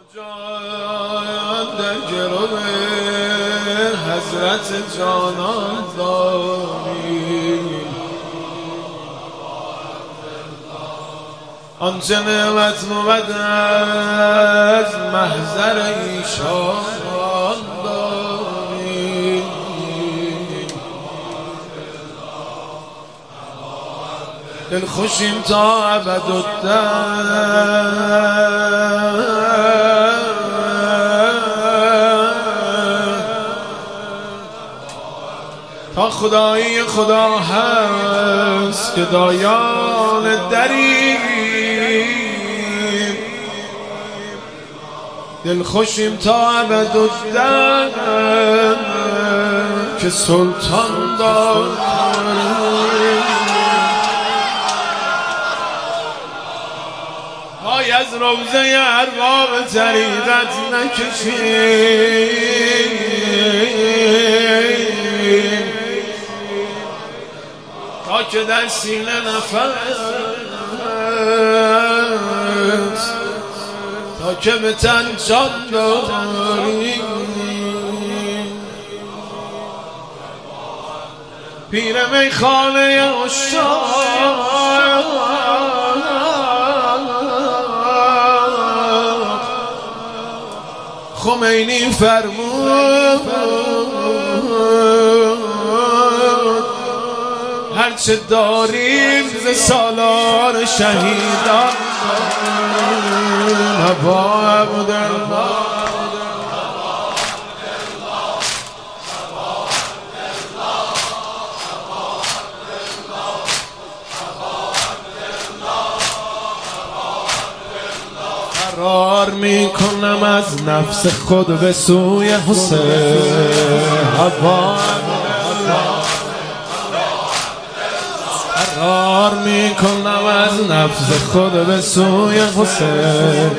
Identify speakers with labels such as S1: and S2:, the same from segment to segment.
S1: جان در گرو حضرت جانان داری، آنچه نعمت بود از محضر ایشان داری. دل خوشیم تا ابدالدهر، تا خدایی خدا هست که دایان دریم. دل خوشیم تا ابدالدهر که سلطان داریم. پای از روضه ارباب طریقت نکشیم تا که در سینه نفس، تا که به تن جان داریم. پیر میخانه عشاق خمینی فرمود هرچه داریم ز سالار شهیدان ابا عبدالله. فرار میکنم از نفس خود به سوی حسین ابا. فرار میکنم از نفس خود به سوی حسین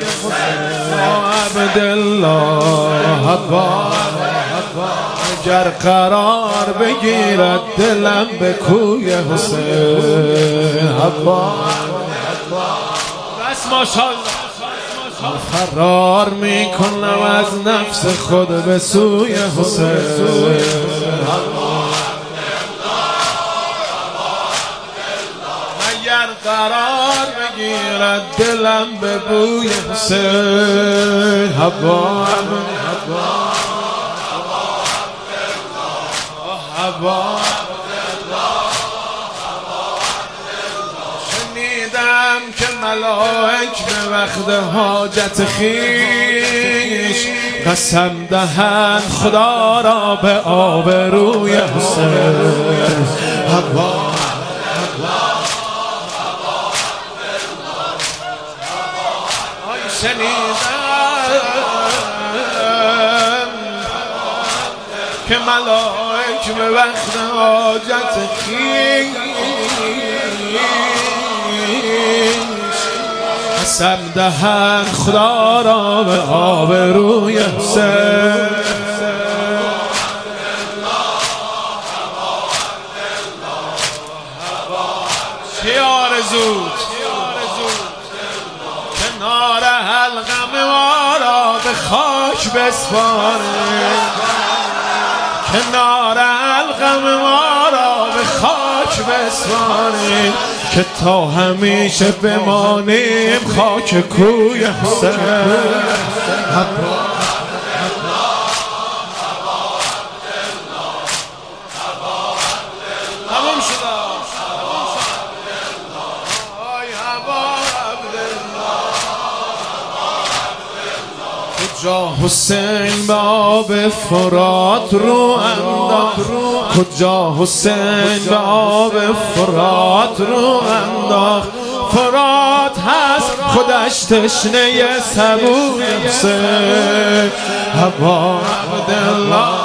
S1: عبدالله ابا. اگر قرار بگیرد دلم به کوی حسین ابا. بس ماشاءالله. فرار میکنم از نفس خود به سوی حسین اگر قرار بگیرد دلم به بوی حسین ابا. شنیدم که ملائک به وقت حاجت خیش قسم دهند خدا را به آبروی حسین ابا. شنیدم که ملائک به وقت حاجت خیش قسم دهند خدا را به آبروی حسین. چه آرزود کنار حلقم ما را به خاک بسپاره، کنار حلقم ما را به خاک بسپاره که تا همیشه بمانیم خاک کوی حسین. تمام شد. کجا حسین به آب فرات رو انداخت، کجا حسین به آب فرات رو انداخت. فرات هست خودش تشنه سبوی حسین ابا عبدالله.